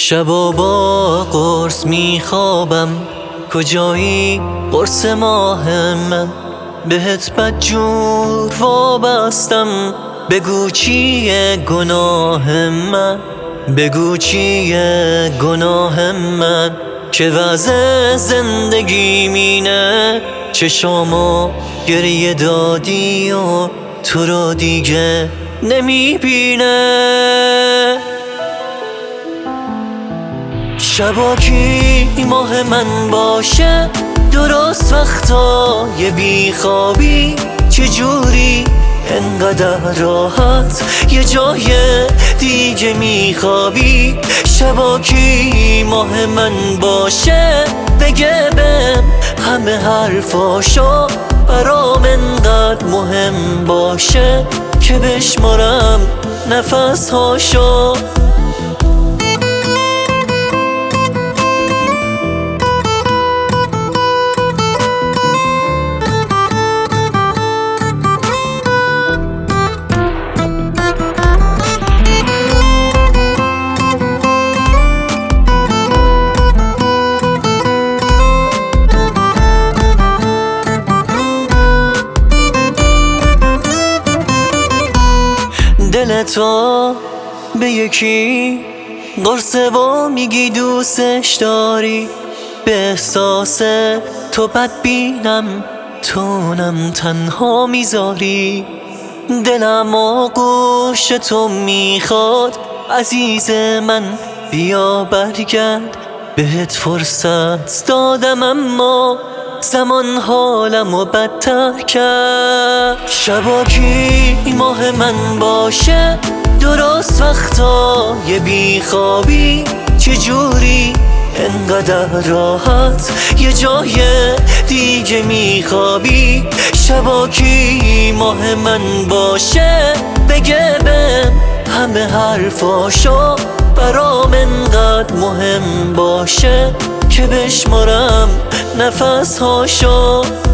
شبا با قرص میخوابم، کجایی قرص ماه من؟ بهت بدجور وابستم، بگو چیه گناه من؟ بگو چیه گناه من؟ که وضع زندگی مینه، چشامو گریه دادی و تو رو دیگه نمیبینه. شبا کی ماه من باشه، درست وقتای بیخوابی، چجوری انقدر راحت یه جای دیگه میخوابی؟ شبا کی ماه من باشه، بگه بهم همه حرفاشو، برام انقدر مهم باشه که بشمارم نفس هاشو. دلتو به یکی قرصه و میگی دوستش داری، به احساس تو بدبینم، تونم تنها میذاری. دلم آغوش تو میخواد، عزیز من بیا برگرد. بهت فرصت دادم اما زمان حالمو بدتر کرد. شبا کی ماه من باشه، درست وقتای بیخوابی، چجوری انقدر راحت یه جای دیگه میخوابی؟ شبا کی ماه من باشه، بگه بهم همه حرفاشو، برام انقدر مهم باشه که بشمارم نفس هاشو.